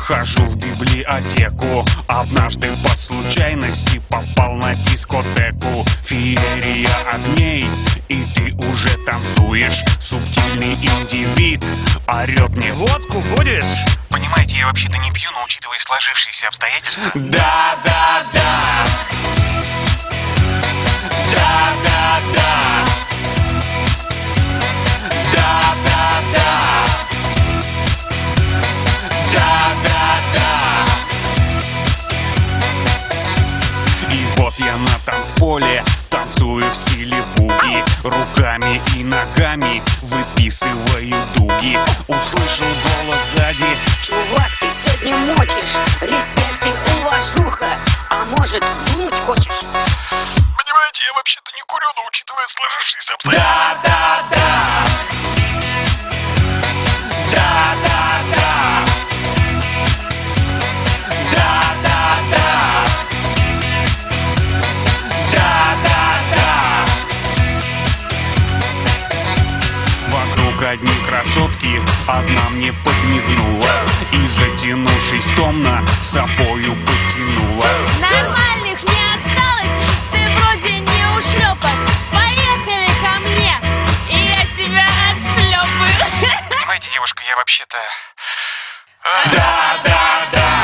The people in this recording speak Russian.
Хожу в библиотеку, однажды по случайности попал на дискотеку. Феерия огней, и ты уже танцуешь. Субтильный индивид орет: мне водку будешь? Понимаете, я вообще-то не пью, но учитывая сложившиеся обстоятельства. Да, да, да. Да, да, да. Да, да, да. Да, да, да. И вот я на танцполе танцую в стиле буги. Руками и ногами выписываю дуги. Услышал голос сзади: чувак, ты сегодня мочишь. Респект и уважуха. А может, думать хочешь? Понимаете, я вообще-то не курю, но учитывая сложившиеся обстоятельства. да, да, да. Да, да, да. Да, да, да. Да, да, да. Вокруг одни красотки, одна мне подмигнула и, затянувшись томно, собою потянула. Нормальных не осталось, ты вроде не ушлепок. Поехали ко мне, и я тебя отшлепаю. Понимаете, девушка, я вообще-то... Да, да, да.